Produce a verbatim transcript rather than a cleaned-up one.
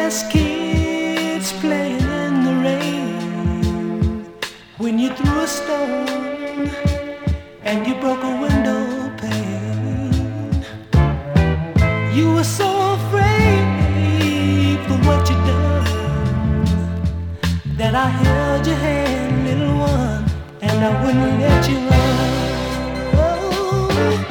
as kids playing in the rain, when you threw a stone and you broke a window pane. You were so afraid for what you done that I held your hand, little one, and I wouldn't let you run. Oh,